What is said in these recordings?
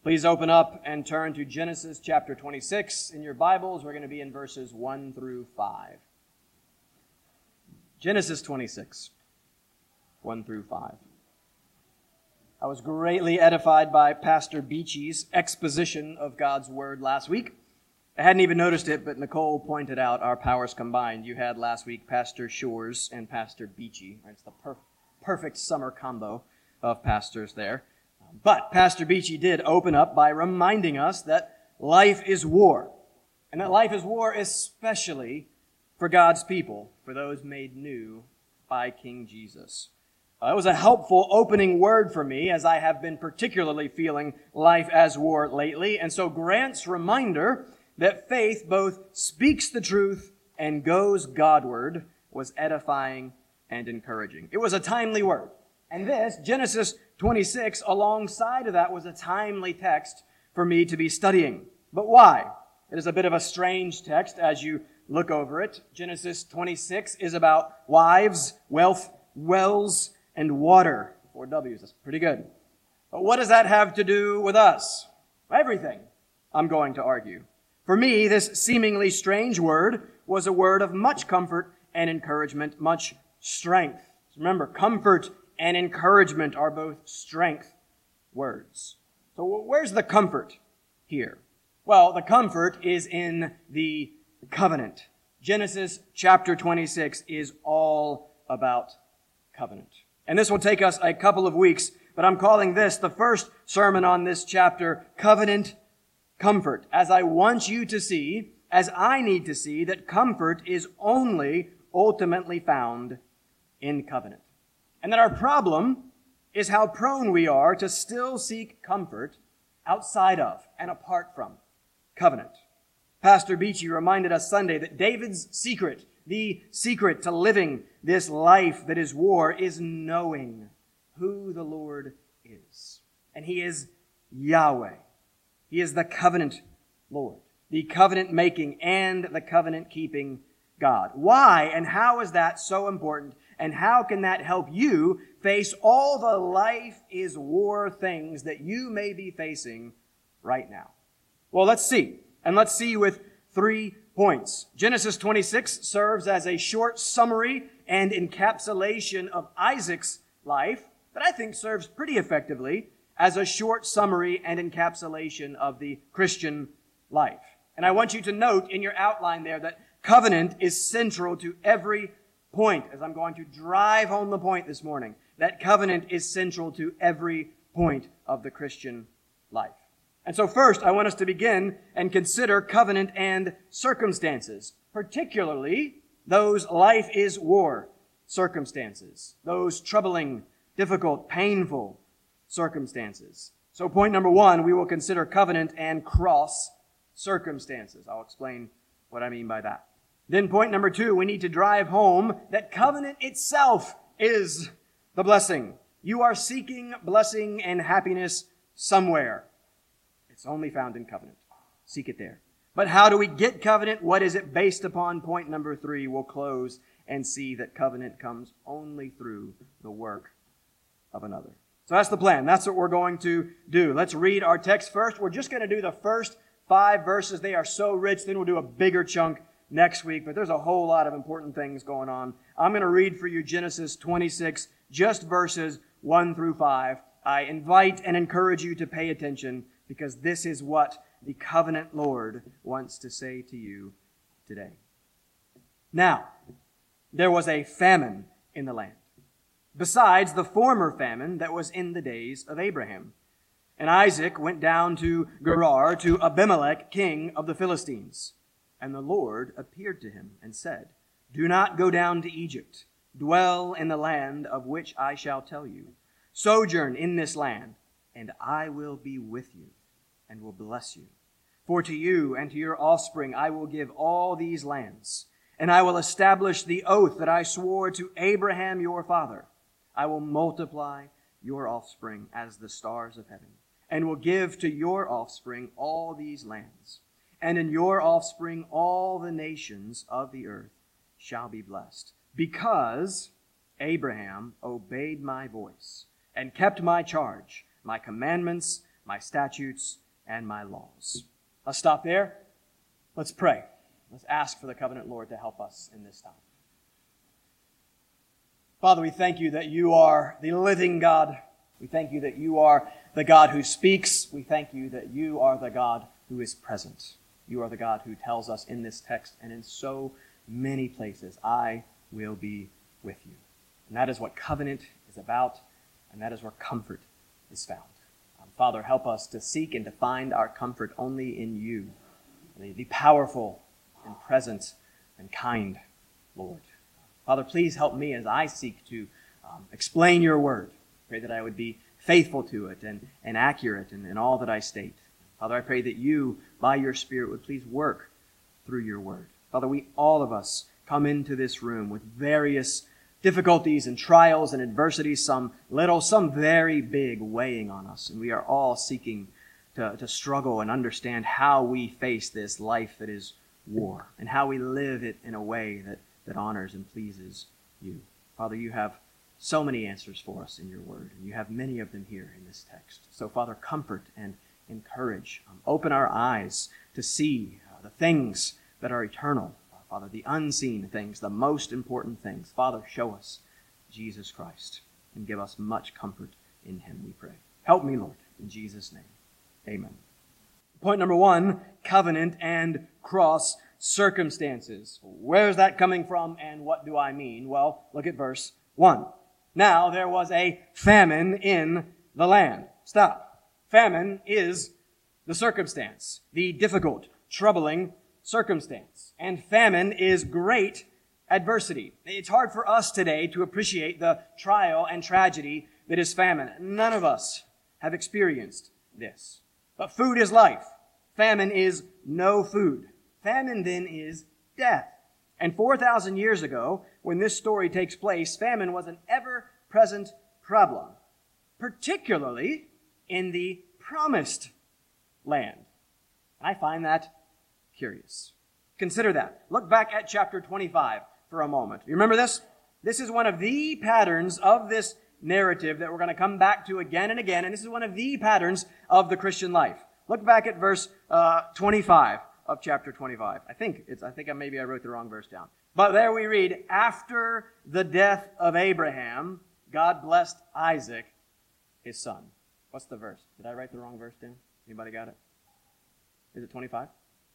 Please open up and turn to Genesis chapter 26. In your Bibles, we're going to be in verses 1 through 5. Genesis 26, 1 through 5. I was greatly edified by Pastor Beachy's exposition of God's Word last week. I hadn't even noticed it, but Nicole pointed out our powers combined. You had last week Pastor Shores and Pastor Beachy. It's the perfect summer combo of pastors there. But Pastor Beachy did open up by reminding us that life is war, and that life is war especially for God's people, for those made new by King Jesus. It was a helpful opening word for me, as I have been particularly feeling life as war lately, and so Grant's reminder that faith both speaks the truth and goes Godward was edifying and encouraging. It was a timely word. And this, Genesis 26, alongside of that was a timely text for me to be studying. But why? It is a bit of a strange text as you look over it. Genesis 26 is about wives, wealth, wells, and water. 4 W's, that's pretty good. But what does that have to do with us? Everything, I'm going to argue. For me, this seemingly strange word was a word of much comfort and encouragement, much strength. Remember, comfort and encouragement are both strength words. So where's the comfort here? Well, the comfort is in the covenant. Genesis chapter 26 is all about covenant. And this will take us a couple of weeks, but I'm calling this the first sermon on this chapter, Covenant Comfort, as I want you to see, as I need to see, that comfort is only ultimately found in covenant. And that our problem is how prone we are to still seek comfort outside of and apart from covenant. Pastor Beachy reminded us Sunday that David's secret, the secret to living this life that is war, is knowing who the Lord is. And He is Yahweh. He is the covenant Lord, the covenant-making and the covenant-keeping God. Why and how is that so important? And how can that help you face all the life is war things that you may be facing right now? Well, let's see. And let's see with 3 points. Genesis 26 serves as a short summary and encapsulation of Isaac's life that I think serves pretty effectively as a short summary and encapsulation of the Christian life. And I want you to note in your outline there that covenant is central to every point, as I'm going to drive home the point this morning, that covenant is central to every point of the Christian life. And so first, I want us to begin and consider covenant and circumstances, particularly those life is war circumstances, those troubling, difficult, painful circumstances. So point number 1, we will consider covenant and cross circumstances. I'll explain what I mean by that. Then point number 2, we need to drive home that covenant itself is the blessing. You are seeking blessing and happiness somewhere. It's only found in covenant. Seek it there. But how do we get covenant? What is it based upon? Point number 3, we'll close and see that covenant comes only through the work of another. So that's the plan. That's what we're going to do. Let's read our text first. We're just going to do the first 5 verses. They are so rich. Then we'll do a bigger chunk next week, but there's a whole lot of important things going on. I'm going to read for you Genesis 26, just verses 1 through 5. I invite and encourage you to pay attention because this is what the covenant Lord wants to say to you today. Now, there was a famine in the land, besides the former famine that was in the days of Abraham. And Isaac went down to Gerar to Abimelech, king of the Philistines. And the Lord appeared to him and said, "Do not go down to Egypt. Dwell in the land of which I shall tell you. Sojourn in this land, and I will be with you and will bless you. For to you and to your offspring I will give all these lands, and I will establish the oath that I swore to Abraham your father. I will multiply your offspring as the stars of heaven, and will give to your offspring all these lands. And in your offspring all the nations of the earth shall be blessed, because Abraham obeyed my voice and kept my charge, my commandments, my statutes, and my laws. Let's stop there. Let's pray. Let's ask for the covenant Lord to help us in this time. Father, we thank you that you are the living God. We thank you that you are the God who speaks. We thank you that you are the God who is present. You are the God who tells us in this text and in so many places, I will be with you. And that is what covenant is about, and that is where comfort is found. Father, help us to seek and to find our comfort only in you, the powerful and present and kind Lord. Father, please help me as I seek to explain your word. Pray that I would be faithful to it and accurate in all that I state. Father, I pray that you, by your Spirit, would please work through your word. Father, all of us come into this room with various difficulties and trials and adversities, some little, some very big, weighing on us. And we are all seeking to struggle and understand how we face this life that is war and how we live it in a way that honors and pleases you. Father, you have so many answers for us in your word, and you have many of them here in this text. So, Father, comfort and encourage. Open our eyes to see the things that are eternal. Father, the unseen things, the most important things. Father, show us Jesus Christ and give us much comfort in him, we pray. Help me, Lord, in Jesus' name. Amen. Point number 1, covenant and cross circumstances. Where's that coming from and what do I mean? Well, look at verse 1. Now there was a famine in the land. Stop. Famine is the circumstance, the difficult, troubling circumstance. And famine is great adversity. It's hard for us today to appreciate the trial and tragedy that is famine. None of us have experienced this. But food is life. Famine is no food. Famine then is death. And 4,000 years ago, when this story takes place, famine was an ever-present problem, particularly in the promised land. I find that curious. Consider that. Look back at chapter 25 for a moment. You remember this? This is one of the patterns of this narrative that we're going to come back to again and again, and this is one of the patterns of the Christian life. Look back at verse 25 of chapter 25. I think maybe I wrote the wrong verse down. But there we read, after the death of Abraham, God blessed Isaac, his son. What's the verse? Did I write the wrong verse down? Anybody got it? Is it 25?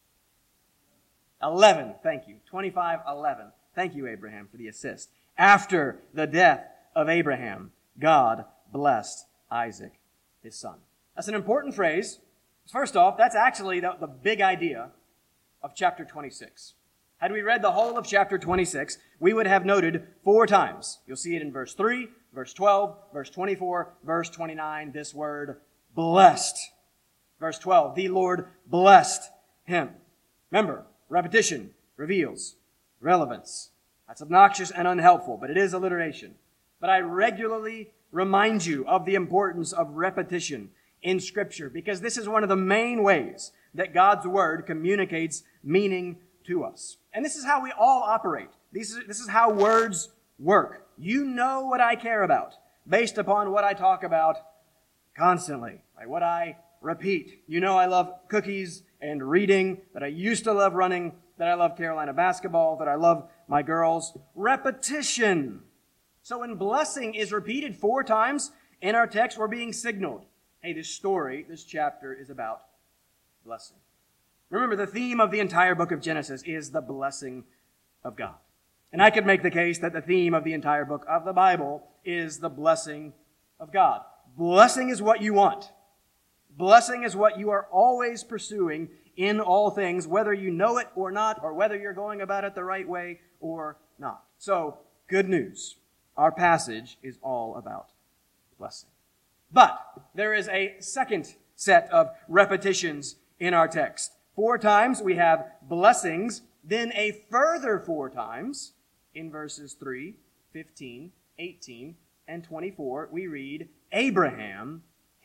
11. Thank you. 25:11. Thank you, Abraham, for the assist. After the death of Abraham, God blessed Isaac, his son. That's an important phrase. First off, that's actually the big idea of chapter 26. Had we read the whole of chapter 26, we would have noted 4 times. You'll see it in verse 3, verse 12, verse 24, verse 29, this word, blessed. Verse 12, the Lord blessed him. Remember, repetition reveals relevance. That's obnoxious and unhelpful, but it is alliteration. But I regularly remind you of the importance of repetition in Scripture, because this is one of the main ways that God's Word communicates meaning to us. And this is how we all operate. This is how words work. You know what I care about based upon what I talk about constantly, by what I repeat. You know I love cookies and reading, that I used to love running, that I love Carolina basketball, that I love my girls. Repetition. So when blessing is repeated 4 times in our text, we're being signaled, hey, this chapter is about blessing. Remember, the theme of the entire book of Genesis is the blessing of God. And I could make the case that the theme of the entire book of the Bible is the blessing of God. Blessing is what you want. Blessing is what you are always pursuing in all things, whether you know it or not, or whether you're going about it the right way or not. So, good news. Our passage is all about blessing. But there is a second set of repetitions in our text. 4 times we have blessings, then a further 4 times in verses 3, 15, 18, and 24, we read, Abraham,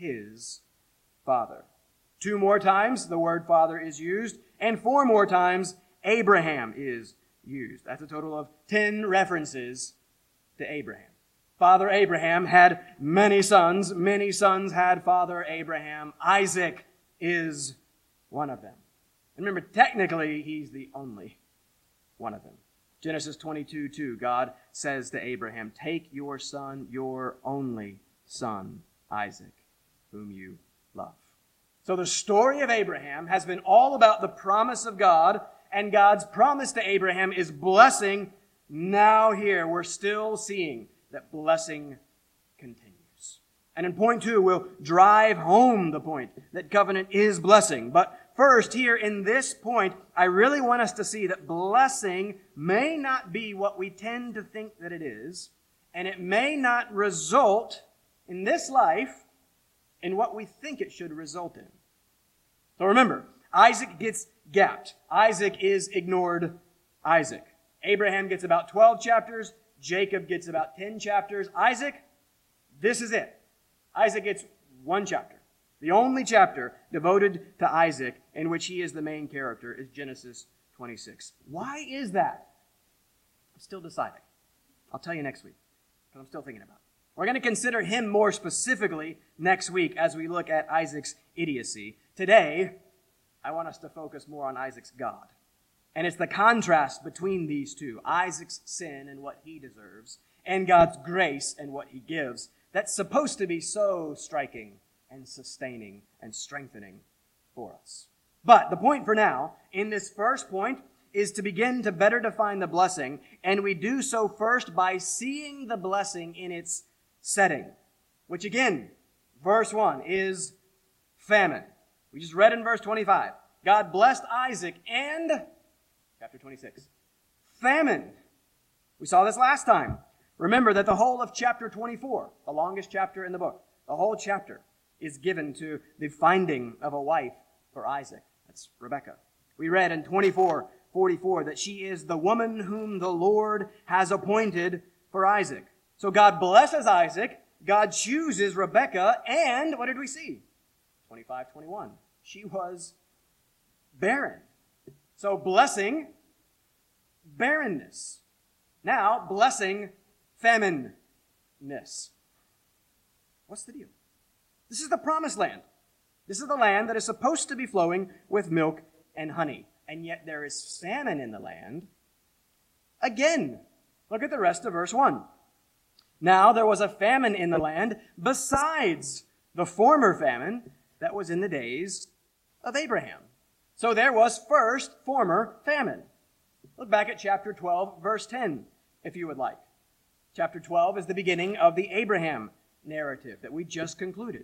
his father. 2 more times the word father is used, and 4 more times Abraham is used. That's a total of 10 references to Abraham. Father Abraham had many sons. Many sons had Father Abraham. Isaac is one of them. And remember, technically, he's the only one of them. Genesis 22:2, God says to Abraham, "Take your son, your only son, Isaac, whom you love." So the story of Abraham has been all about the promise of God, and God's promise to Abraham is blessing. Now here, we're still seeing that blessing continues. And in point 2, we'll drive home the point that covenant is blessing. But first, here in this point, I really want us to see that blessing may not be what we tend to think that it is, and it may not result in this life in what we think it should result in. So remember, Isaac gets gapped. Isaac is ignored. Isaac. Abraham gets about 12 chapters. Jacob gets about 10 chapters. Isaac, this is it. Isaac gets 1 chapter. The only chapter devoted to Isaac in which he is the main character is Genesis 26. Why is that? I'm still deciding. I'll tell you next week, because I'm still thinking about it. We're going to consider him more specifically next week as we look at Isaac's idiocy. Today, I want us to focus more on Isaac's God. And it's the contrast between these two, Isaac's sin and what he deserves, and God's grace and what he gives, that's supposed to be so striking and sustaining and strengthening for us. But the point for now, in this first point, is to begin to better define the blessing, and we do so first by seeing the blessing in its setting, which again, verse 1 is famine. We just read in verse 25, God blessed Isaac and, chapter 26, famine. We saw this last time. Remember that the whole of chapter 24, the longest chapter in the book, the whole chapter is given to the finding of a wife for Isaac. That's Rebekah. We read in 24:44 that she is the woman whom the Lord has appointed for Isaac. So God blesses Isaac, God chooses Rebekah, and what did we see? 25:21. She was barren. So blessing, barrenness. Now, blessing, famine-ness. What's the deal? This is the promised land. This is the land that is supposed to be flowing with milk and honey. And yet there is famine in the land. Again, look at the rest of verse 1. Now there was a famine in the land besides the former famine that was in the days of Abraham. So there was first former famine. Look back at chapter 12, verse 10, if you would like. Chapter 12 is the beginning of the Abraham narrative that we just concluded.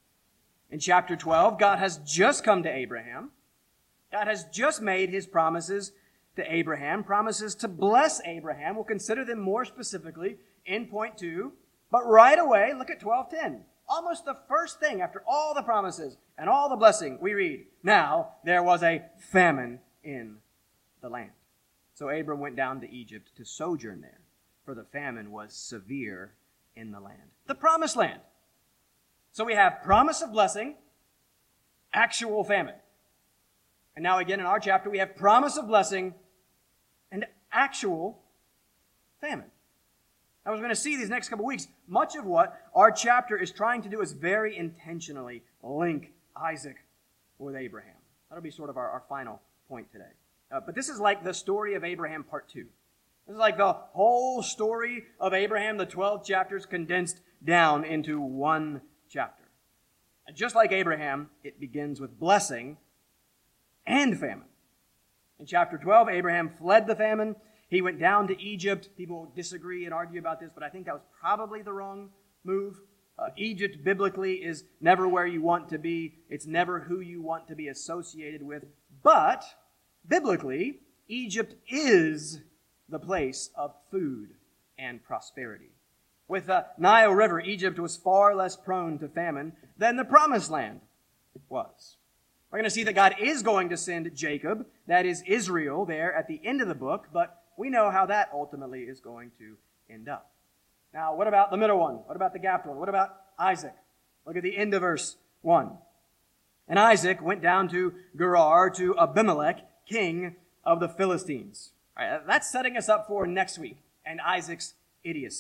In chapter 12, God has just come to Abraham. God has just made his promises to Abraham, promises to bless Abraham. We'll consider them more specifically in point 2. But right away, look at 12:10. Almost the first thing after all the promises and all the blessing, we read, now there was a famine in the land. So Abram went down to Egypt to sojourn there, for the famine was severe in the land. The promised land. So we have promise of blessing, actual famine. And now again in our chapter, we have promise of blessing and actual famine. I was going to see these next couple weeks. Much of what our chapter is trying to do is very intentionally link Isaac with Abraham. That'll be sort of our final point today. But this is like the story of Abraham part 2. This is like the whole story of Abraham, the 12 chapters condensed down into one chapter. And just like Abraham, it begins with blessing and famine. In chapter 12, Abraham fled the famine. He went down to Egypt. People disagree and argue about this, but I think that was probably the wrong move. Egypt, biblically, is never where you want to be. It's never who you want to be associated with. But, biblically, Egypt is the place of food and prosperity. With the Nile River, Egypt was far less prone to famine than the Promised Land was. We're going to see that God is going to send Jacob, that is Israel, there at the end of the book, but we know how that ultimately is going to end up. Now, what about the middle one? What about the gapped one? What about Isaac? Look at the end of verse 1. And Isaac went down to Gerar to Abimelech, king of the Philistines. All right, that's setting us up for next week and Isaac's idiocy.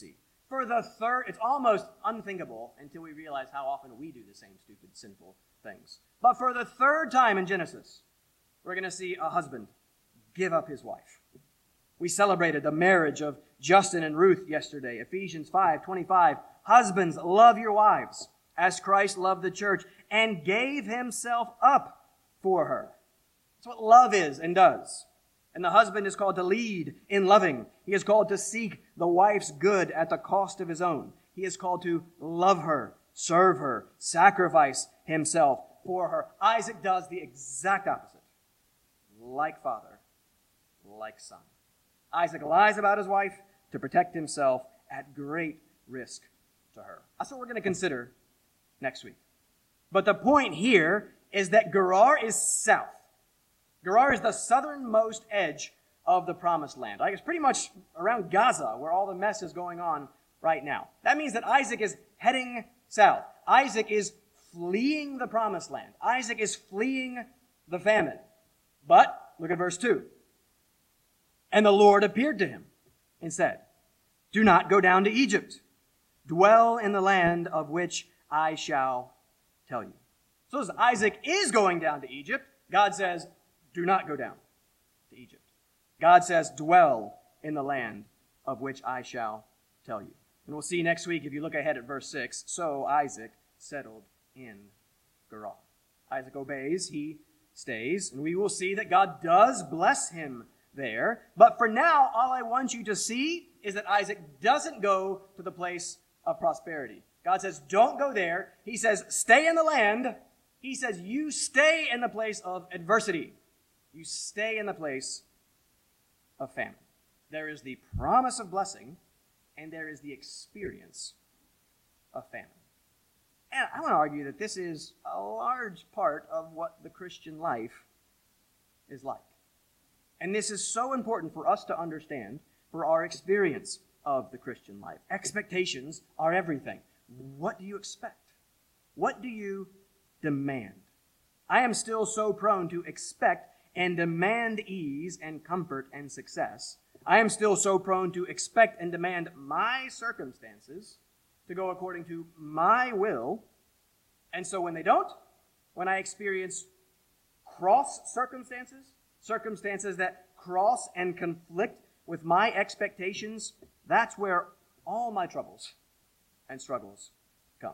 For the third, it's almost unthinkable until we realize how often we do the same stupid, sinful things. But for the third time in Genesis, we're going to see a husband give up his wife. We celebrated the marriage of Justin and Ruth yesterday. Ephesians 5:25. Husbands, love your wives as Christ loved the church and gave himself up for her. That's what love is and does. And the husband is called to lead in loving. He is called to seek the wife's good at the cost of his own. He is called to love her, serve her, sacrifice himself for her. Isaac does the exact opposite. Like father, like son. Isaac lies about his wife to protect himself at great risk to her. That's what we're going to consider next week. But the point here is that Gerar is south. Gerar is the southernmost edge of the promised land. Like it's pretty much around Gaza where all the mess is going on right now. That means that Isaac is heading south. Isaac is fleeing the promised land. Isaac is fleeing the famine. But look at verse 2. And the Lord appeared to him and said, do not go down to Egypt. Dwell in the land of which I shall tell you. So as Isaac is going down to Egypt, God says, do not go down to Egypt. God says, dwell in the land of which I shall tell you. And we'll see next week, if you look ahead at verse 6, so Isaac settled in Gerar. Isaac obeys, he stays, and we will see that God does bless him there. But for now, all I want you to see is that Isaac doesn't go to the place of prosperity. God says, don't go there. He says, stay in the land. He says, you stay in the place of adversity. You stay in the place of famine. There is the promise of blessing, and there is the experience of famine. And I want to argue that this is a large part of what the Christian life is like. And this is so important for us to understand for our experience of the Christian life. Expectations are everything. What do you expect? What do you demand? I am still so prone to expect and demand ease and comfort and success. I am still so prone to expect and demand my circumstances to go according to my will. And so when they don't, when I experience cross circumstances, circumstances that cross and conflict with my expectations, that's where all my troubles and struggles come.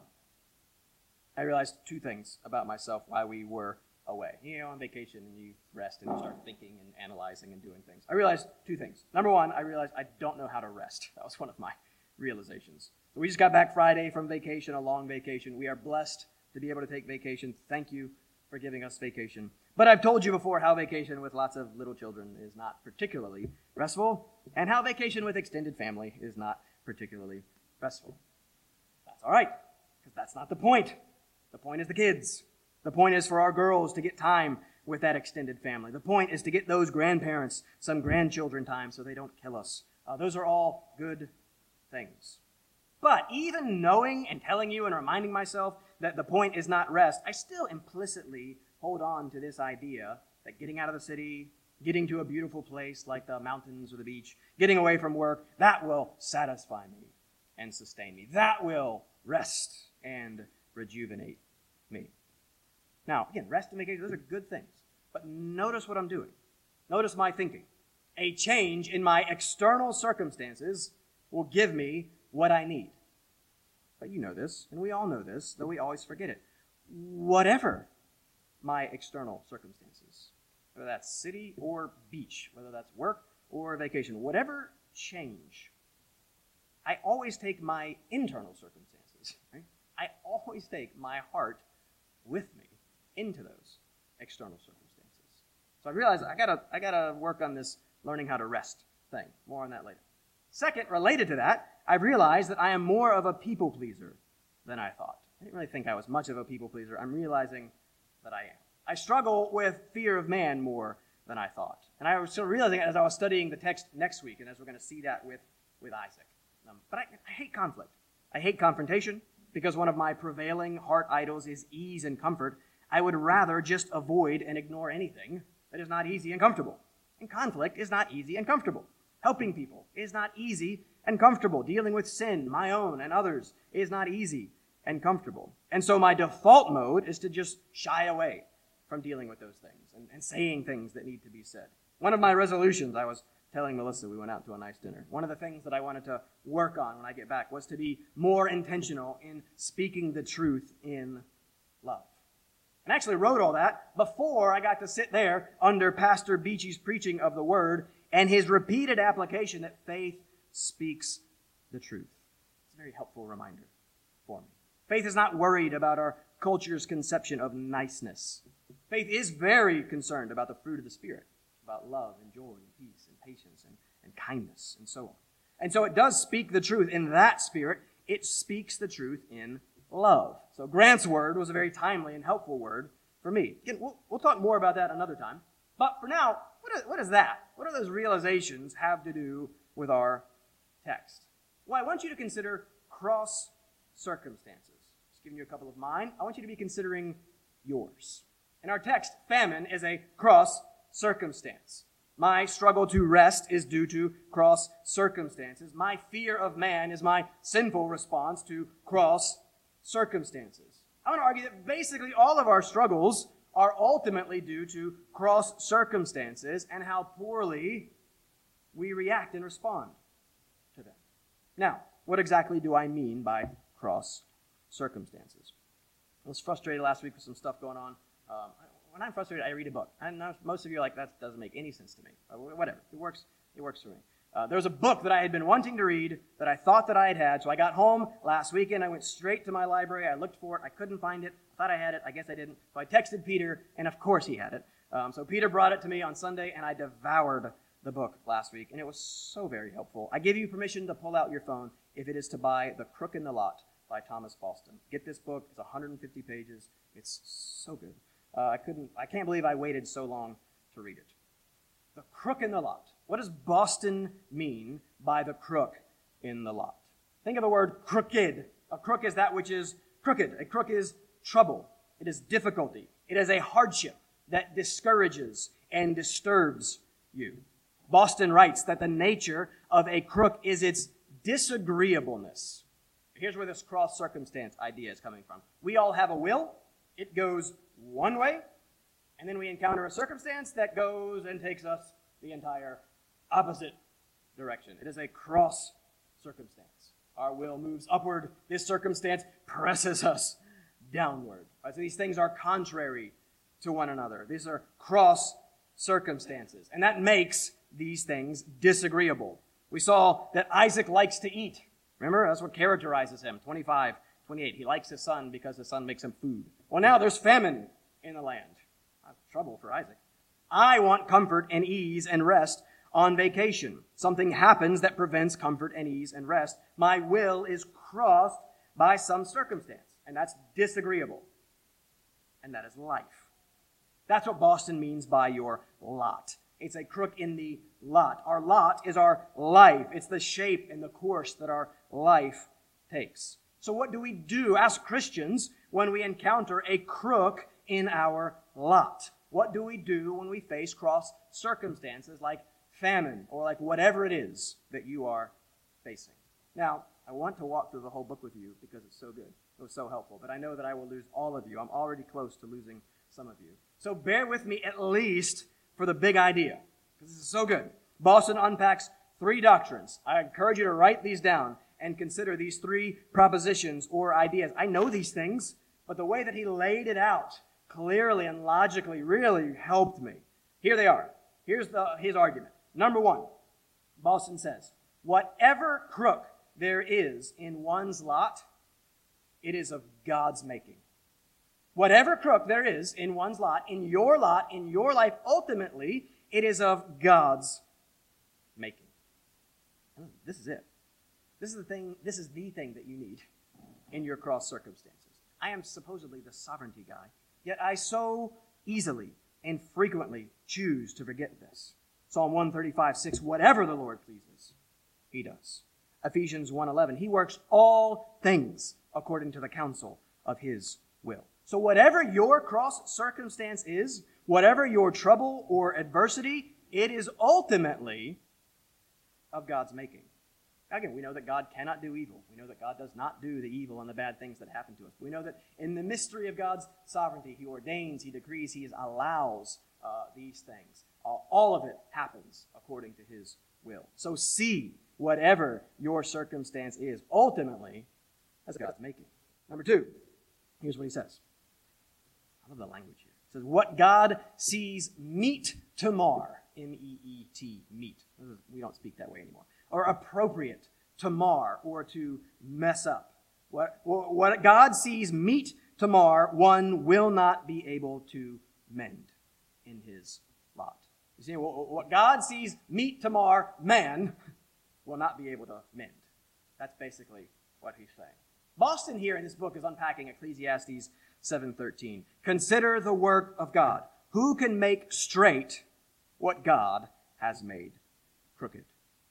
I realized two things about myself while we were away. You know, on vacation and you rest and you start thinking and analyzing and doing things. I realized two things. Number one, I realized I don't know how to rest. That was one of my realizations. So we just got back Friday from vacation, a long vacation. We are blessed to be able to take vacation. Thank you for giving us vacation. But I've told you before how vacation with lots of little children is not particularly restful, and how vacation with extended family is not particularly restful. That's all right, because that's not the point. The point is the kids. The point is for our girls to get time with that extended family. The point is to get those grandparents some grandchildren time so they don't kill us. Those are all good things. But even knowing and telling you and reminding myself that the point is not rest, I still implicitly hold on to this idea that getting out of the city, getting to a beautiful place like the mountains or the beach, getting away from work, that will satisfy me and sustain me. That will rest and rejuvenate me. Now, again, rest and vacation, those are good things. But notice what I'm doing. Notice my thinking. A change in my external circumstances will give me what I need. But you know this, and we all know this, though we always forget it. Whatever my external circumstances, whether that's city or beach, whether that's work or vacation, whatever change, I always take my internal circumstances, right? I always take my heart with me into those external circumstances. So I realized I gotta work on this learning how to rest thing. More on that later. Second, related to that, I realized that I am more of a people pleaser than I thought. I didn't really think I was much of a people pleaser. I'm realizing that I am. I struggle with fear of man more than I thought. And I was still realizing it as I was studying the text next week, and as we're going to see that with Isaac. But I hate conflict. I hate confrontation, because one of my prevailing heart idols is ease and comfort. I would rather just avoid and ignore anything that is not easy and comfortable. And conflict is not easy and comfortable. Helping people is not easy and comfortable. Dealing with sin, my own and others, is not easy and comfortable. And so my default mode is to just shy away from dealing with those things and saying things that need to be said. One of my resolutions, I was telling Melissa, we went out to a nice dinner. One of the things that I wanted to work on when I get back was to be more intentional in speaking the truth in love. And I actually wrote all that before I got to sit there under Pastor Beachy's preaching of the Word and his repeated application that faith speaks the truth. It's a very helpful reminder for me. Faith is not worried about our culture's conception of niceness. Faith is very concerned about the fruit of the Spirit, about love and joy and peace and patience and kindness and so on. And so it does speak the truth in that spirit. It speaks the truth in love. So Grant's word was a very timely and helpful word for me. Again, we'll talk more about that another time. But for now, what is that? What do those realizations have to do with our text? Well, I want you to consider cross circumstances. Just giving you a couple of mine. I want you to be considering yours. In our text, famine is a cross circumstance. My struggle to rest is due to cross circumstances. My fear of man is my sinful response to cross circumstances. I want to argue that basically all of our struggles are ultimately due to cross circumstances and how poorly we react and respond to them. Now, what exactly do I mean by cross circumstances? I was frustrated last week with some stuff going on. When I'm frustrated, I read a book. I know most of you are like, that doesn't make any sense to me. Whatever. It works for me. There was a book that I had been wanting to read that I thought that I had had. So I got home last weekend. I went straight to my library. I looked for it. I couldn't find it. I thought I had it. I guess I didn't. So I texted Peter, and of course he had it. So Peter brought it to me on Sunday, and I devoured the book last week. And it was so very helpful. I give you permission to pull out your phone if it is to buy The Crook in the Lot by Thomas Boston. Get this book. It's 150 pages. It's so good. I can't believe I waited so long to read it. The Crook in the Lot. What does Boston mean by the crook in the lot? Think of the word crooked. A crook is that which is crooked. A crook is trouble. It is difficulty. It is a hardship that discourages and disturbs you. Boston writes that the nature of a crook is its disagreeableness. Here's where this cross-circumstance idea is coming from. We all have a will. It goes one way, and then we encounter a circumstance that goes and takes us the entire opposite direction. It is a cross circumstance. Our will moves upward. This circumstance presses us downward. Right, so these things are contrary to one another. These are cross circumstances. And that makes these things disagreeable. We saw that Isaac likes to eat. Remember, that's what characterizes him. 25, 28. He likes his son because his son makes him food. Well, now there's famine in the land. That's trouble for Isaac. I want comfort and ease and rest on vacation. Something happens that prevents comfort and ease and rest. My will is crossed by some circumstance, and that's disagreeable. And that is life. That's what Boston means by your lot. It's a crook in the lot. Our lot is our life. It's the shape and the course that our life takes. So what do we do as Christians when we encounter a crook in our lot? What do we do when we face cross circumstances like famine or like whatever it is that you are facing? Now, I want to walk through the whole book with you because it's so good. It was so helpful. But I know that I will lose all of you. I'm already close to losing some of you. So bear with me at least for the big idea because this is so good. Boston unpacks 3 doctrines. I encourage you to write these down and consider these 3 propositions or ideas. I know these things, but the way that he laid it out clearly and logically really helped me. Here they are. Here's his argument. Number 1, Boston says, whatever crook there is in one's lot, it is of God's making. Whatever crook there is in one's lot, in your life, ultimately, it is of God's making. This is it. This is the thing that you need in your cross circumstances. I am supposedly the sovereignty guy, yet I so easily and frequently choose to forget this. Psalm 135:6, whatever the Lord pleases, he does. Ephesians 1:11, he works all things according to the counsel of his will. So whatever your cross circumstance is, whatever your trouble or adversity, it is ultimately of God's making. Again, we know that God cannot do evil. We know that God does not do the evil and the bad things that happen to us. We know that in the mystery of God's sovereignty, he ordains, he decrees, he allows these things. All of it happens according to his will. So see whatever your circumstance is, ultimately, as God's making. Number two, here's what he says. I love the language here. It says, what God sees meet to mar, M-E-E-T, meet. We don't speak that way anymore. Or appropriate to mar or to mess up. What God sees meet to mar, one will not be able to mend in his lot. You see, what God sees meet to mar, man will not be able to mend. That's basically what he's saying. Boston here in this book is unpacking Ecclesiastes 7:13. Consider the work of God. Who can make straight what God has made crooked?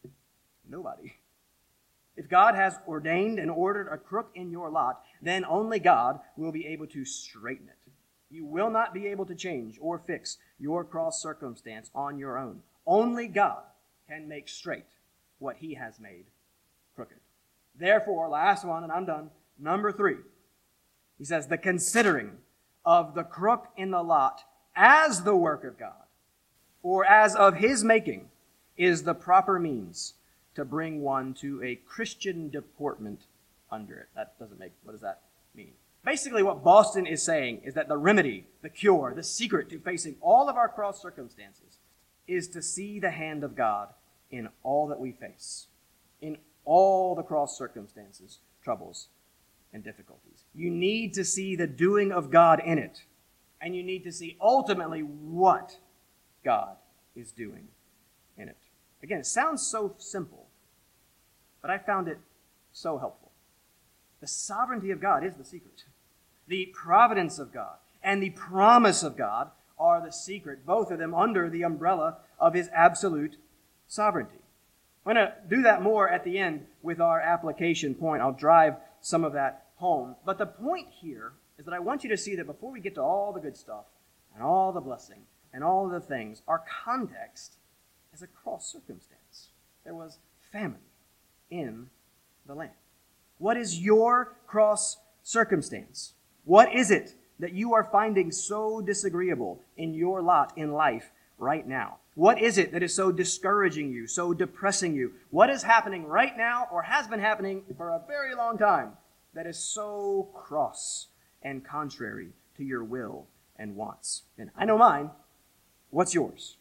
Nobody. If God has ordained and ordered a crook in your lot, then only God will be able to straighten it. You will not be able to change or fix your cross circumstance on your own. Only God can make straight what he has made crooked. Therefore, last one, and I'm done, number 3. He says, the considering of the crook in the lot as the work of God, or as of his making, is the proper means to bring one to a Christian deportment under it. What does that mean? Basically, what Boston is saying is that the remedy, the cure, the secret to facing all of our cross circumstances is to see the hand of God in all that we face, in all the cross circumstances, troubles, and difficulties. You need to see the doing of God in it, and you need to see ultimately what God is doing in it. Again, it sounds so simple, but I found it so helpful. The sovereignty of God is the secret. The providence of God and the promise of God are the secret, both of them under the umbrella of his absolute sovereignty. I'm going to do that more at the end with our application point. I'll drive some of that home. But the point here is that I want you to see that before we get to all the good stuff and all the blessing and all the things, our context is a cross circumstance. There was famine in the land. What is your cross circumstance? What is it that you are finding so disagreeable in your lot in life right now? What is it that is so discouraging you, so depressing you? What is happening right now or has been happening for a very long time that is so cross and contrary to your will and wants? And I know mine. What's yours?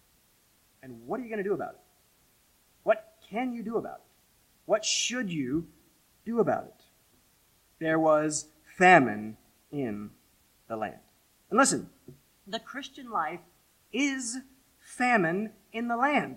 And what are you going to do about it? What can you do about it? What should you do about it? There was famine in the land. And listen, the Christian life is famine in the land.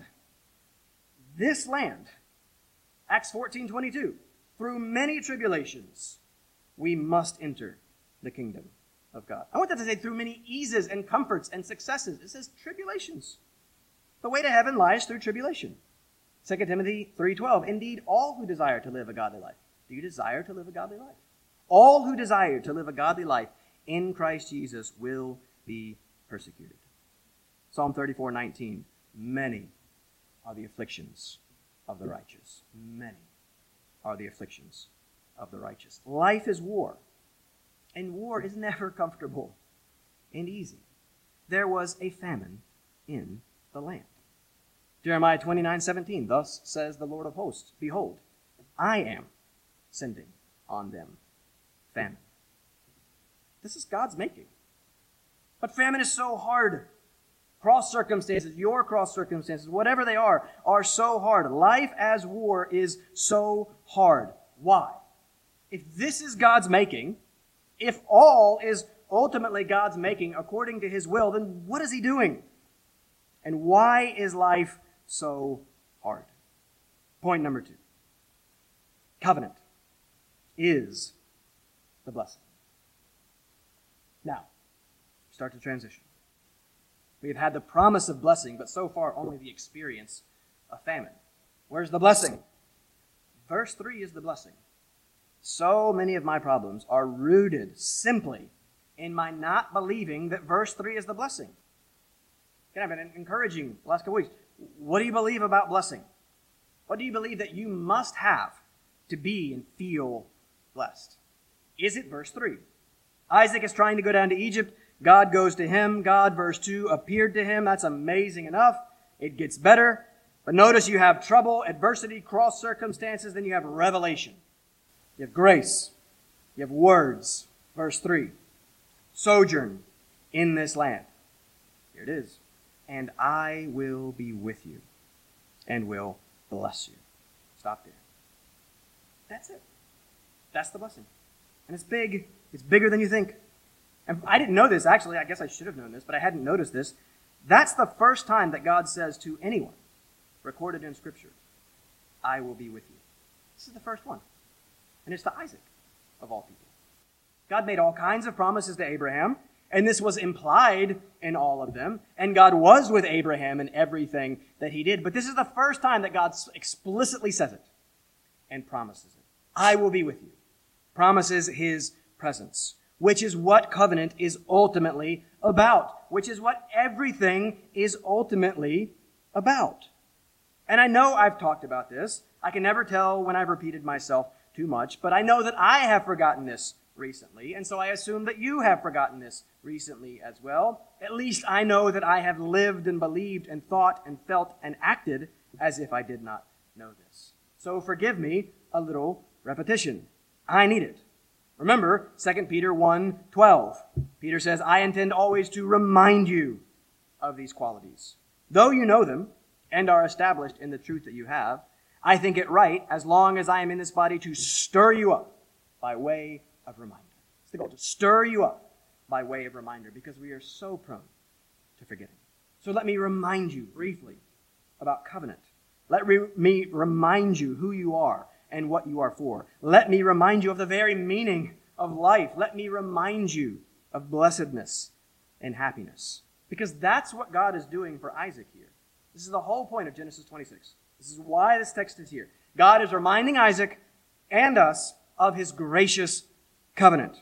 This land, Acts 14:22, through many tribulations, we must enter the kingdom of God. I want that to say through many eases and comforts and successes. It says tribulations. The way to heaven lies through tribulation. 2 Timothy 3:12, indeed, all who desire to live a godly life. Do you desire to live a godly life? All who desire to live a godly life in Christ Jesus will be persecuted. Psalm 34:19, many are the afflictions of the righteous. Many are the afflictions of the righteous. Life is war, and war is never comfortable and easy. There was a famine in the land. Jeremiah 29:17, thus says the Lord of hosts, behold, I am sending on them famine. This is God's making. But famine is so hard. Cross circumstances, your cross circumstances, whatever they are so hard. Life as war is so hard. Why? If this is God's making, if all is ultimately God's making according to his will, then what is he doing? And why is life so hard? Point number 2. Covenant is the blessing. Now, start to transition. We have had the promise of blessing, but so far only the experience of famine. Where's the blessing? Verse 3 is the blessing. So many of my problems are rooted simply in my not believing that verse 3 is the blessing. I've been encouraging the last couple weeks. What do you believe about blessing? What do you believe that you must have to be and feel blessed? Is it verse 3? Isaac is trying to go down to Egypt. God goes to him. God, verse 2, appeared to him. That's amazing enough. It gets better. But notice you have trouble, adversity, cross circumstances, then you have revelation. You have grace. You have words. Verse 3. Sojourn in this land. Here it is. And I will be with you and will bless you. Stop there. That's it. That's the blessing. And it's big. It's bigger than you think. And I didn't know this, actually. I guess I should have known this, but I hadn't noticed this. That's the first time that God says to anyone, recorded in Scripture, I will be with you. This is the first one. And it's to Isaac, of all people. God made all kinds of promises to Abraham, and this was implied in all of them. And God was with Abraham in everything that he did. But this is the first time that God explicitly says it and promises it. I will be with you. Promises his presence, which is what covenant is ultimately about, which is what everything is ultimately about. And I know I've talked about this. I can never tell when I've repeated myself too much, but I know that I have forgotten this recently, and so I assume that you have forgotten this recently as well. At least I know that I have lived and believed and thought and felt and acted as if I did not know this. So forgive me a little repetition. I need it. Remember 2 Peter 1:12. Peter says, I intend always to remind you of these qualities. Though you know them and are established in the truth that you have, I think it right, as long as I am in this body, to stir you up by way of reminder. It's the goal, to stir you up by way of reminder, because we are so prone to forgetting. So let me remind you briefly about covenant. Let me remind you who you are and what you are for. Let me remind you of the very meaning of life. Let me remind you of blessedness and happiness. Because that's what God is doing for Isaac here. This is the whole point of Genesis 26. This is why this text is here. God is reminding Isaac and us of his gracious covenant,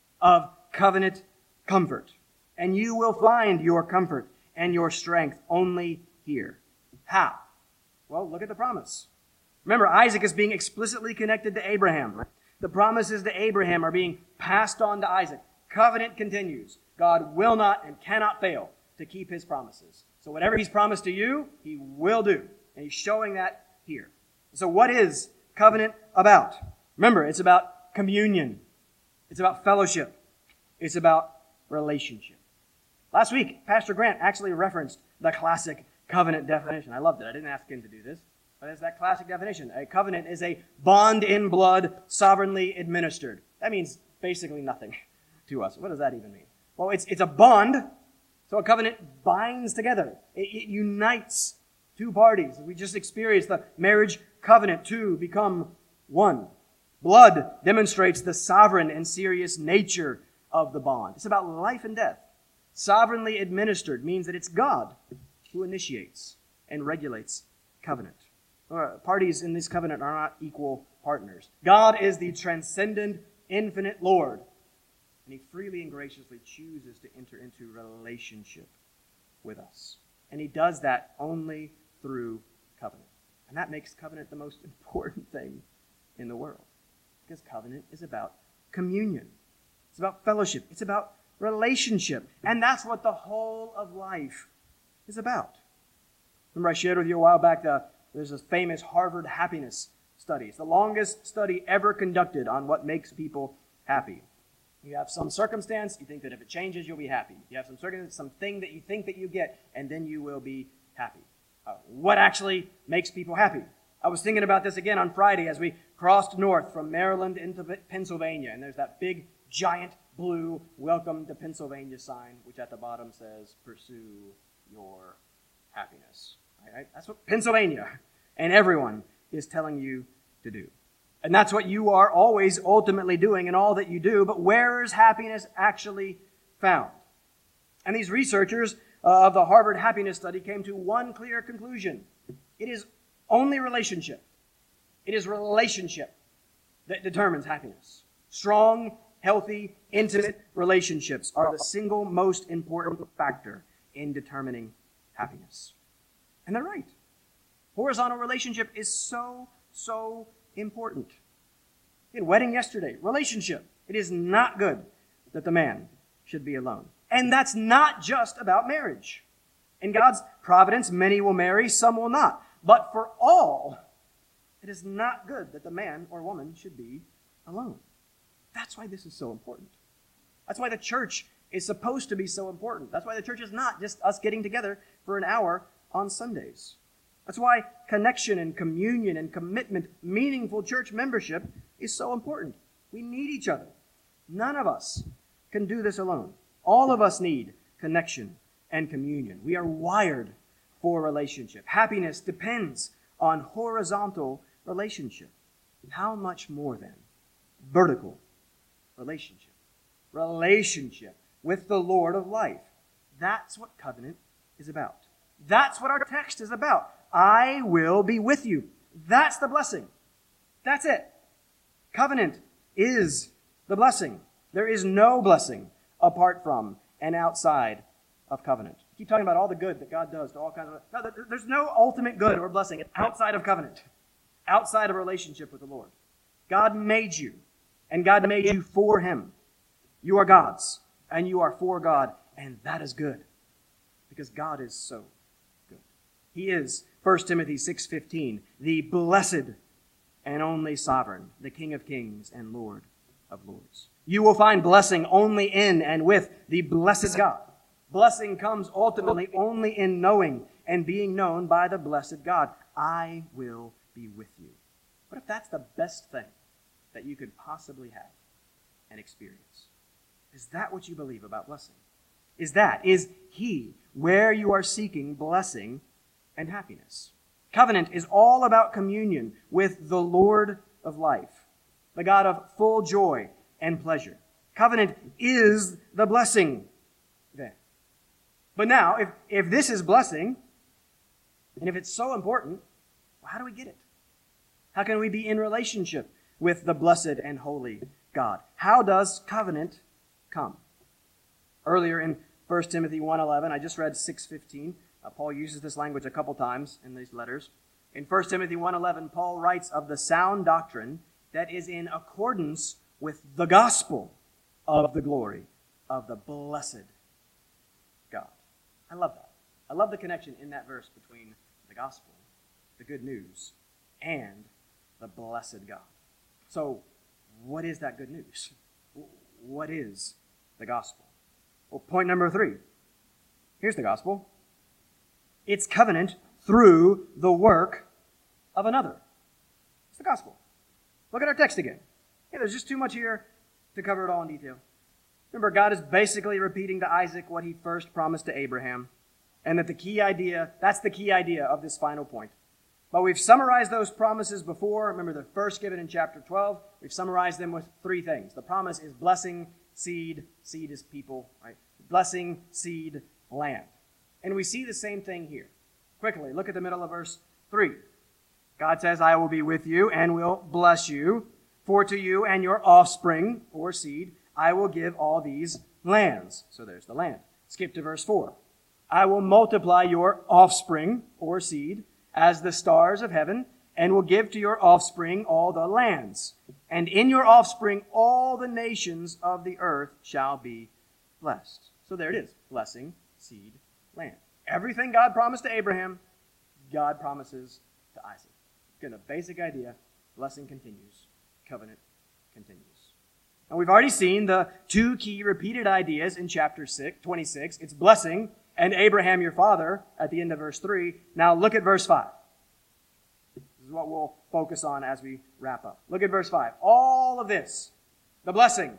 of covenant comfort. And you will find your comfort and your strength only here. How? Well, look at the promise. Remember, Isaac is being explicitly connected to Abraham. The promises to Abraham are being passed on to Isaac. Covenant continues. God will not and cannot fail to keep his promises. So whatever he's promised to you, he will do. And he's showing that here. So what is covenant about? Remember, it's about communion. It's about fellowship. It's about relationship. Last week, Pastor Grant actually referenced the classic covenant definition. I loved it. I didn't ask him to do this. But it's that classic definition. A covenant is a bond in blood, sovereignly administered. That means basically nothing to us. What does that even mean? Well, it's a bond. So a covenant binds together. It unites two parties. We just experienced the marriage covenant, two become one. Blood demonstrates the sovereign and serious nature of the bond. It's about life and death. Sovereignly administered means that it's God who initiates and regulates covenant. Parties in this covenant are not equal partners. God is the transcendent, infinite Lord, and he freely and graciously chooses to enter into relationship with us. And he does that only through covenant. And that makes covenant the most important thing in the world, because covenant is about communion. It's about fellowship. It's about relationship. And that's what the whole of life is about. Remember I shared with you a while back there's this famous Harvard happiness study. It's the longest study ever conducted on what makes people happy. You have some circumstance, you think that if it changes, you'll be happy. You have some circumstance, something that you think that you get, and then you will be happy. What actually makes people happy? I was thinking about this again on Friday as we crossed north from Maryland into Pennsylvania, and there's that big, giant, blue Welcome to Pennsylvania sign, which at the bottom says, pursue your happiness. Right? That's what Pennsylvania and everyone is telling you to do. And that's what you are always ultimately doing in all that you do. But where is happiness actually found? And these researchers of the Harvard Happiness Study came to one clear conclusion. It is only relationship. It is relationship that determines happiness. Strong, healthy, intimate relationships are the single most important factor in determining happiness. And they're right. Horizontal relationship is so, so important. In wedding yesterday, relationship. It is not good that the man should be alone. And that's not just about marriage. In God's providence, many will marry, some will not. But for all, it is not good that the man or woman should be alone. That's why this is so important. That's why the church is supposed to be so important. That's why the church is not just us getting together for an hour on Sundays. That's why connection and communion and commitment, meaningful church membership is so important. We need each other. None of us can do this alone. All of us need connection and communion. We are wired for relationship. Happiness depends on horizontal relationship. How much more then? Vertical relationship. Relationship with the Lord of life. That's what covenant is about. That's what our text is about. I will be with you. That's the blessing. That's it. Covenant is the blessing. There is no blessing apart from and outside of covenant. Keep talking about all the good that God does to all kinds of... No, there's no ultimate good or blessing outside of covenant, outside of relationship with the Lord. God made you, and God made you for Him. You are God's, and you are for God, and that is good, because God is so good. He is, 1 Timothy 6:15, the blessed and only sovereign, the King of kings and Lord of lords. You will find blessing only in and with the blessed God. Blessing comes ultimately only in knowing and being known by the blessed God. I will be with you. What if that's the best thing that you could possibly have and experience? Is that what you believe about blessing? Is He where you are seeking blessing and happiness? Covenant is all about communion with the Lord of life, the God of full joy and pleasure. Covenant is the blessing then. But now, if this is blessing, and if it's so important, well, how do we get it? How can we be in relationship with the blessed and holy God? How does covenant come? Earlier in 1 Timothy 1:11, I just read 6:15. Paul uses this language a couple times in these letters. In 1 Timothy 1:11, Paul writes of the sound doctrine that is in accordance with the gospel of the glory of the blessed God. I love that. I love the connection in that verse between the gospel, the good news, and the blessed God. So, what is that good news? What is the gospel? Well, point number 3. Here's the gospel. It's covenant through the work of another. It's the gospel. Look at our text again. There's just too much here to cover it all in detail. Remember, God is basically repeating to Isaac what He first promised to Abraham, and that's the key idea of this final point. But we've summarized those promises before. Remember, they're first given in chapter 12. We've summarized them with 3 things. The promise is blessing, seed is people, right? Blessing, seed, land. And we see the same thing here. Quickly, look at the middle of verse 3. God says, I will be with you and will bless you. For to you and your offspring, or seed, I will give all these lands. So there's the land. Skip to verse 4. I will multiply your offspring, or seed, as the stars of heaven, and will give to your offspring all the lands. And in your offspring all the nations of the earth shall be blessed. So there it is. Blessing, seed, land. Everything God promised to Abraham, God promises to Isaac. Again, the basic idea, blessing continues, covenant continues. And we've already seen the 2 key repeated ideas in chapter 26. It's blessing and Abraham your father at the end of verse 3. Now look at verse 5. This is what we'll focus on as we wrap up. Look at verse 5. All of this, the blessing,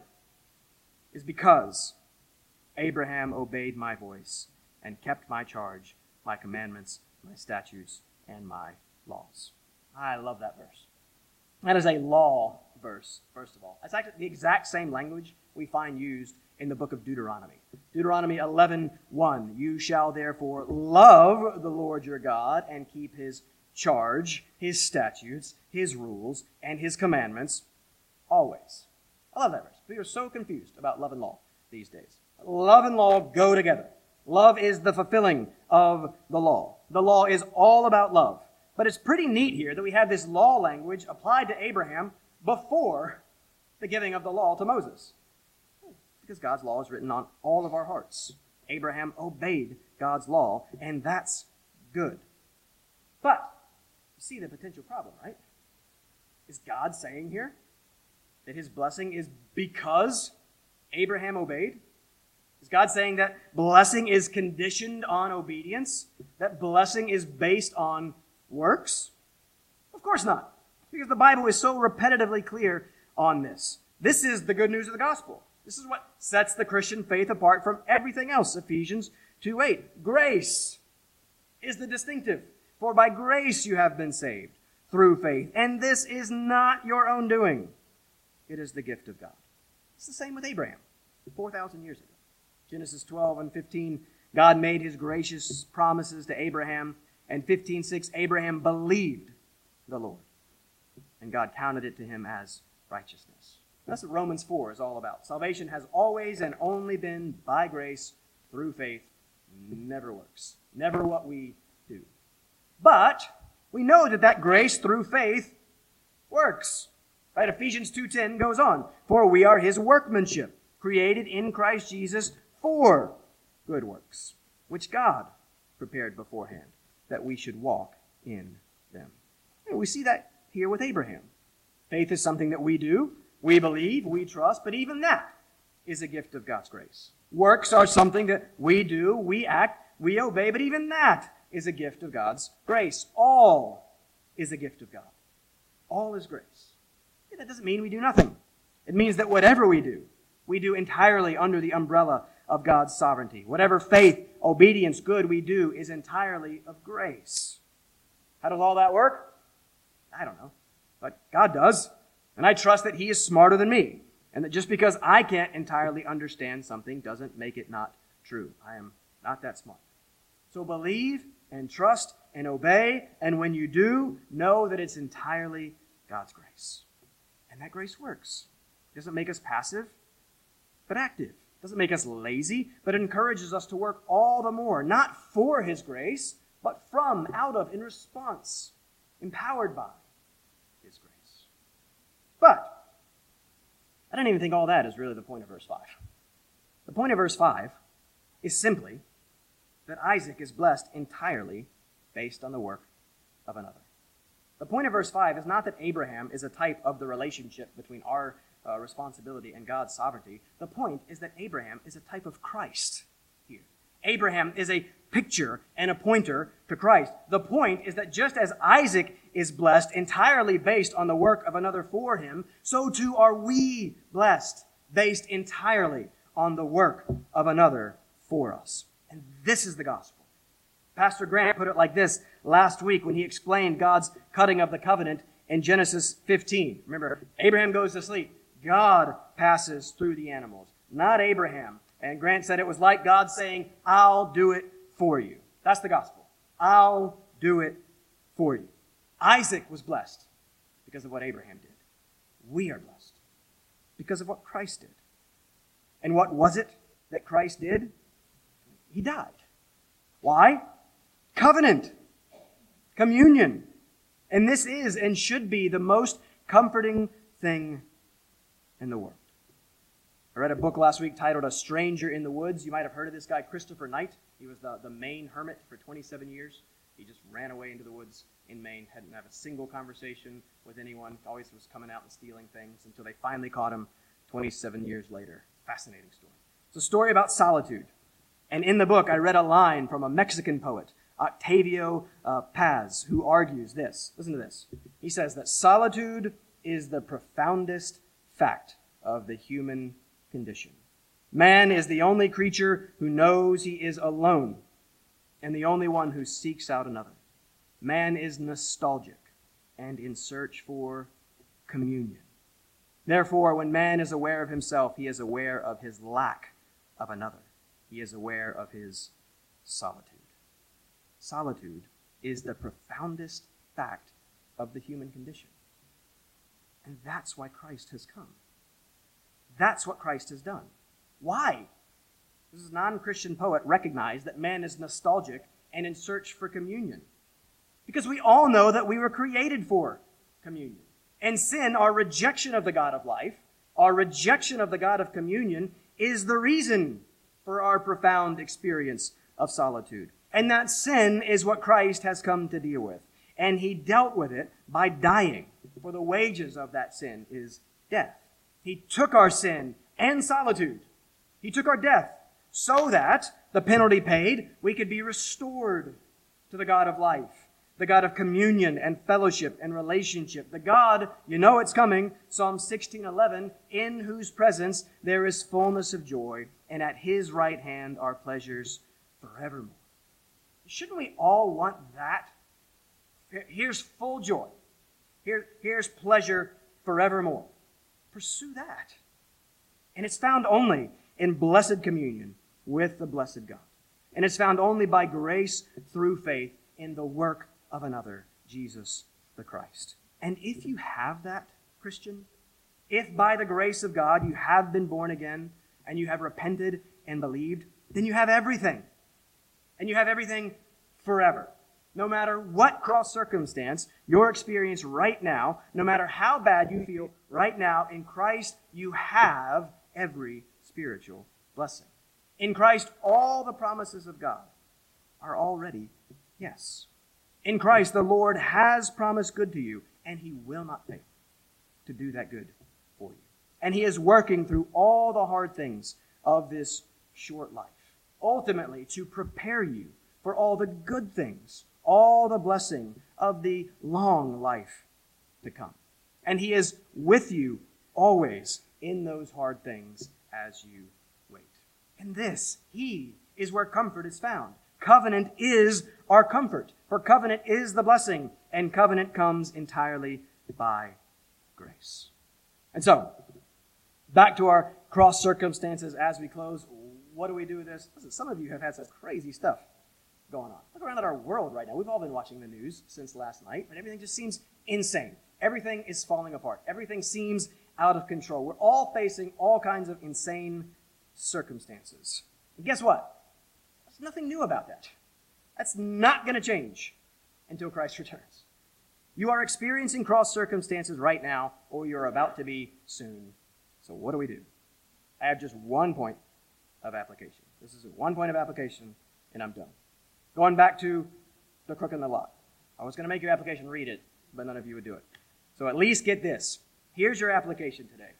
is because Abraham obeyed my voice and kept my charge, my commandments, my statutes, and my laws. I love that verse. That is a law verse, first of all. It's actually the exact same language we find used in the book of Deuteronomy. Deuteronomy 11:1. You shall therefore love the Lord your God and keep His charge, His statutes, His rules, and His commandments always. I love that verse. We are so confused about love and law these days. Love and law go together. Love is the fulfilling of the law. The law is all about love. But it's pretty neat here that we have this law language applied to Abraham before the giving of the law to Moses. Because God's law is written on all of our hearts. Abraham obeyed God's law, and that's good. But you see the potential problem, right? Is God saying here that his blessing is because Abraham obeyed? Is God saying that blessing is conditioned on obedience? That blessing is based on works? Of course not. Because the Bible is so repetitively clear on this. This is the good news of the gospel. This is what sets the Christian faith apart from everything else. Ephesians 2:8. Grace is the distinctive. For by grace you have been saved through faith. And this is not your own doing. It is the gift of God. It's the same with Abraham 4,000 years ago. Genesis 12 and 15, God made his gracious promises to Abraham. And 15:6, Abraham believed the Lord. And God counted it to him as righteousness. That's what Romans 4 is all about. Salvation has always and only been by grace through faith. Never works. Never what we do. But we know that grace through faith works. Right? Ephesians 2:10 goes on. For we are his workmanship, created in Christ Jesus for good works, which God prepared beforehand, that we should walk in them. And we see that here with Abraham. Faith is something that we do, we believe, we trust, but even that is a gift of God's grace. Works are something that we do, we act, we obey, but even that is a gift of God's grace. All is a gift of God. All is grace. Yeah, that doesn't mean we do nothing. It means that whatever we do entirely under the umbrella of God's sovereignty. Whatever faith, obedience, good we do is entirely of grace. How does all that work? I don't know. But God does. And I trust that he is smarter than me. And that just because I can't entirely understand something doesn't make it not true. I am not that smart. So believe and trust and obey. And when you do, know that it's entirely God's grace. And that grace works. It doesn't make us passive, but active. It doesn't make us lazy, but it encourages us to work all the more, not for his grace, but from, out of, in response, empowered by his grace. But I don't even think all that is really the point of verse 5. The point of verse 5 is simply that Isaac is blessed entirely based on the work of another. The point of verse 5 is not that Abraham is a type of the relationship between our responsibility and God's sovereignty. The point is that Abraham is a type of Christ here. Abraham is a picture and a pointer to Christ. The point is that just as Isaac is blessed entirely based on the work of another for him, so too are we blessed based entirely on the work of another for us. And this is the gospel. Pastor Grant put it like this last week when he explained God's cutting of the covenant in Genesis 15. Remember, Abraham goes to sleep. God passes through the animals, not Abraham. And Grant said it was like God saying, I'll do it for you. That's the gospel. I'll do it for you. Isaac was blessed because of what Abraham did. We are blessed because of what Christ did. And what was it that Christ did? He died. Why? Covenant. Communion. And this is and should be the most comforting thing in the world. I read a book last week titled A Stranger in the Woods. You might have heard of this guy, Christopher Knight. He was the Maine hermit for 27 years. He just ran away into the woods in Maine, hadn't had a single conversation with anyone, always was coming out and stealing things until they finally caught him 27 years later. Fascinating story. It's a story about solitude. And in the book, I read a line from a Mexican poet, Octavio Paz, who argues this. Listen to this. He says that solitude is the profoundest fact of the human condition. Man is the only creature who knows he is alone and the only one who seeks out another. Man is nostalgic and in search for communion. Therefore, when man is aware of himself, he is aware of his lack of another. He is aware of his solitude. Solitude is the profoundest fact of the human condition. And that's why Christ has come. That's what Christ has done. Why? This non-Christian poet recognized that man is nostalgic and in search for communion. Because we all know that we were created for communion. And sin, our rejection of the God of life, our rejection of the God of communion, is the reason for our profound experience of solitude. And that sin is what Christ has come to deal with. And he dealt with it by dying. For the wages of that sin is death. He took our sin and solitude. He took our death so that, the penalty paid, we could be restored to the God of life, the God of communion and fellowship and relationship. The God, you know it's coming, Psalm 16:11, in whose presence there is fullness of joy, and at his right hand are pleasures forevermore. Shouldn't we all want that? Here's full joy. Here's pleasure forevermore. Pursue that. And it's found only in blessed communion with the blessed God. And it's found only by grace through faith in the work of another, Jesus the Christ. And if you have that, Christian, if by the grace of God you have been born again and you have repented and believed, then you have everything. And you have everything forever. No matter what cross circumstance you're experiencing right now, no matter how bad you feel right now, in Christ you have every spiritual blessing. In Christ, all the promises of God are already yes. In Christ, the Lord has promised good to you, and he will not fail to do that good for you. And he is working through all the hard things of this short life, ultimately to prepare you for all the good things, all the blessing of the long life to come. And he is with you always in those hard things as you wait. And this, he is where comfort is found. Covenant is our comfort, for covenant is the blessing, and covenant comes entirely by grace. And so, back to our cross circumstances as we close. What do we do with this? Listen, some of you have had some crazy stuff going on. Look around at our world right now. We've all been watching the news since last night, and everything just seems insane. Everything is falling apart. Everything seems out of control. We're all facing all kinds of insane circumstances. And guess what? There's nothing new about that. That's not going to change until Christ returns. You are experiencing cross circumstances right now, or you're about to be soon. So what do? I have just one point of application. This is one point of application, and I'm done. Going back to the crook in the lot. I was going to make your application read it, but none of you would do it. So at least get this. Here's your application today.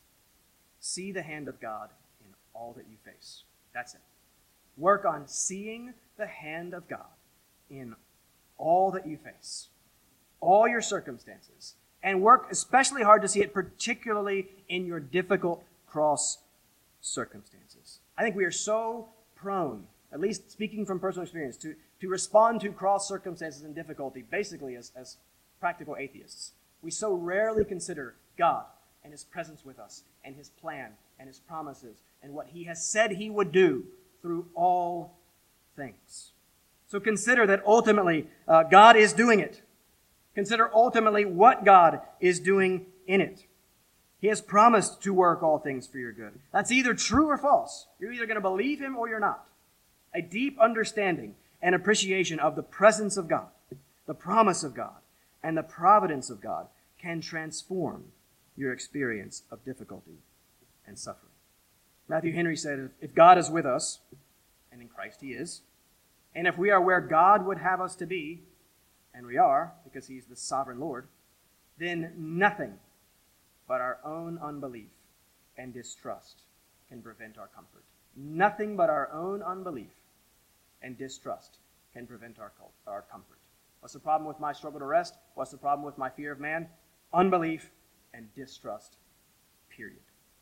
See the hand of God in all that you face. That's it. Work on seeing the hand of God in all that you face, all your circumstances, and work especially hard to see it particularly in your difficult cross circumstances. I think we are so prone, at least speaking from personal experience, to respond to cross circumstances and difficulty basically as practical atheists. We so rarely consider God and his presence with us and his plan and his promises and what he has said he would do through all things. So consider that ultimately God is doing it. Consider ultimately what God is doing in it. He has promised to work all things for your good. That's either true or false. You're either going to believe him or you're not. A deep understanding and appreciation of the presence of God, the promise of God, and the providence of God can transform your experience of difficulty and suffering. Matthew Henry said, if God is with us, and in Christ he is, and if we are where God would have us to be, and we are, because he's the sovereign Lord, then nothing but our own unbelief and distrust can prevent our comfort. Nothing but our own unbelief and distrust can prevent our comfort. What's the problem with my struggle to rest? What's the problem with my fear of man? Unbelief and distrust, period.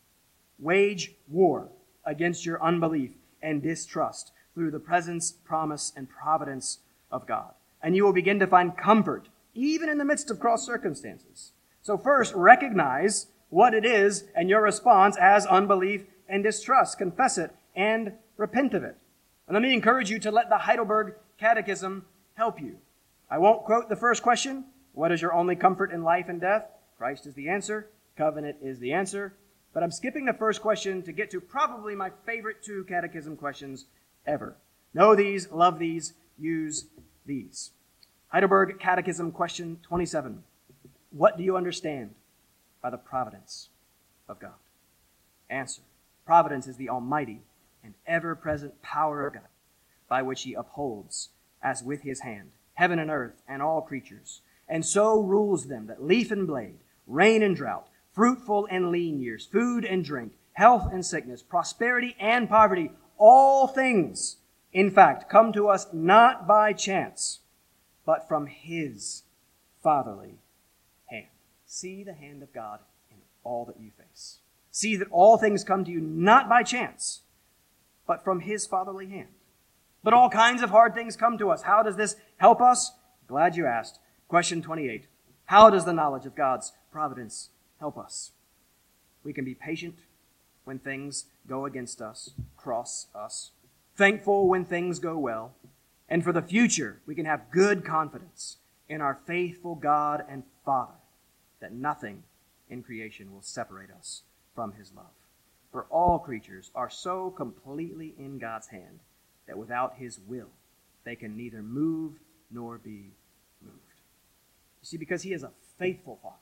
Wage war against your unbelief and distrust through the presence, promise, and providence of God. And you will begin to find comfort, even in the midst of cross circumstances. So first, recognize what it is and your response as unbelief and distrust. Confess it and repent of it. And let me encourage you to let the Heidelberg Catechism help you. I won't quote the first question. What is your only comfort in life and death? Christ is the answer. Covenant is the answer. But I'm skipping the first question to get to probably my favorite two catechism questions ever. Know these, love these, use these. Heidelberg Catechism, question 27. What do you understand by the providence of God? Answer. Providence is the almighty and ever-present power of God, by which he upholds, as with his hand, heaven and earth and all creatures, and so rules them that leaf and blade, rain and drought, fruitful and lean years, food and drink, health and sickness, prosperity and poverty, all things, in fact, come to us not by chance, but from his fatherly hand. See the hand of God in all that you face. See that all things come to you not by chance, but from his fatherly hand. But all kinds of hard things come to us. How does this help us? Glad you asked. Question 28. How does the knowledge of God's providence help us? We can be patient when things go against us, cross us, thankful when things go well, and for the future we can have good confidence in our faithful God and Father that nothing in creation will separate us from his love. For all creatures are so completely in God's hand that without his will they can neither move nor be moved. You see, because he is a faithful Father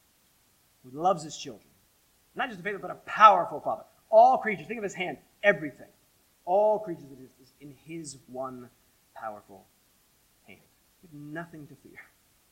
who loves his children. Not just a faithful, but a powerful Father. All creatures, think of his hand, everything. All creatures is in his one powerful hand. We have nothing to fear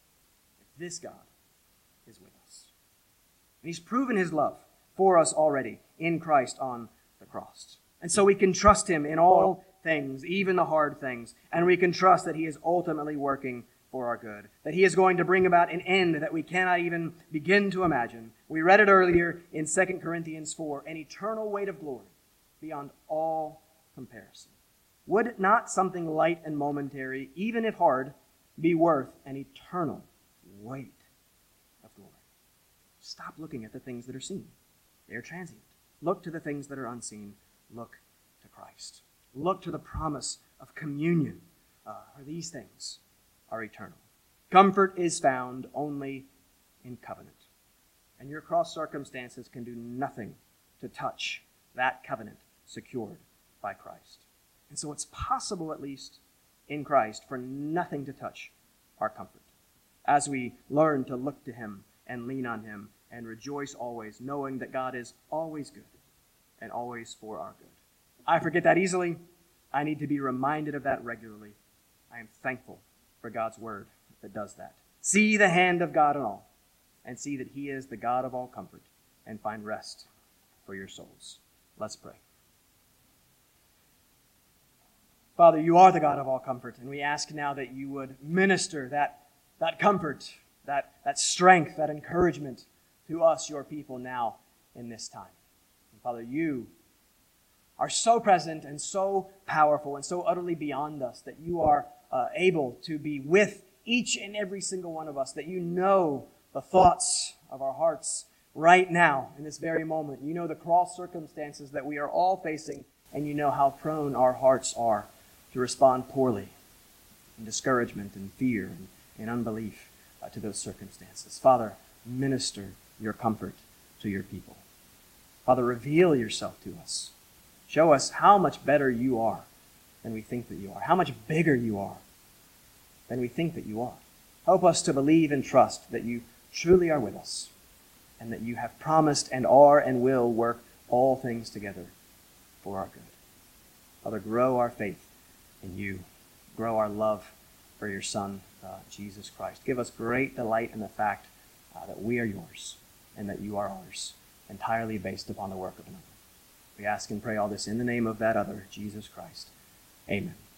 if this God is with us. And he's proven his love for us already in Christ on the cross. And so we can trust him in all things, even the hard things. And we can trust that he is ultimately working for our good, that he is going to bring about an end that we cannot even begin to imagine. We read it earlier in 2 Corinthians 4, an eternal weight of glory beyond all comparison. Would not something light and momentary, even if hard, be worth an eternal weight of glory? Stop looking at the things that are seen. They are transient. Look to the things that are unseen. Look to Christ. Look to the promise of communion, for these things are eternal. Comfort is found only in covenant. And your cross circumstances can do nothing to touch that covenant secured by Christ. And so it's possible, at least in Christ, for nothing to touch our comfort as we learn to look to him and lean on him and rejoice always, knowing that God is always good and always for our good. I forget that easily. I need to be reminded of that regularly. I am thankful for God's word that does that. See the hand of God in all, and see that he is the God of all comfort, and find rest for your souls. Let's pray. Father, you are the God of all comfort, and we ask now that you would minister that comfort, that strength, that encouragement to us, your people, now in this time. And Father, you are so present and so powerful and so utterly beyond us that you are able to be with each and every single one of us, that you know the thoughts of our hearts right now in this very moment. You know the cross circumstances that we are all facing, and you know how prone our hearts are to respond poorly in discouragement and fear and unbelief to those circumstances. Father, minister your comfort to your people. Father, reveal yourself to us. Show us how much better you are than we think that you are, how much bigger you are than we think that you are. Help us to believe and trust that you truly are with us, and that you have promised and are and will work all things together for our good. Father, grow our faith in you. Grow our love for your Son, Jesus Christ. Give us great delight in the fact that we are yours and that you are ours, entirely based upon the work of another. We ask and pray all this in the name of that other, Jesus Christ. Amen.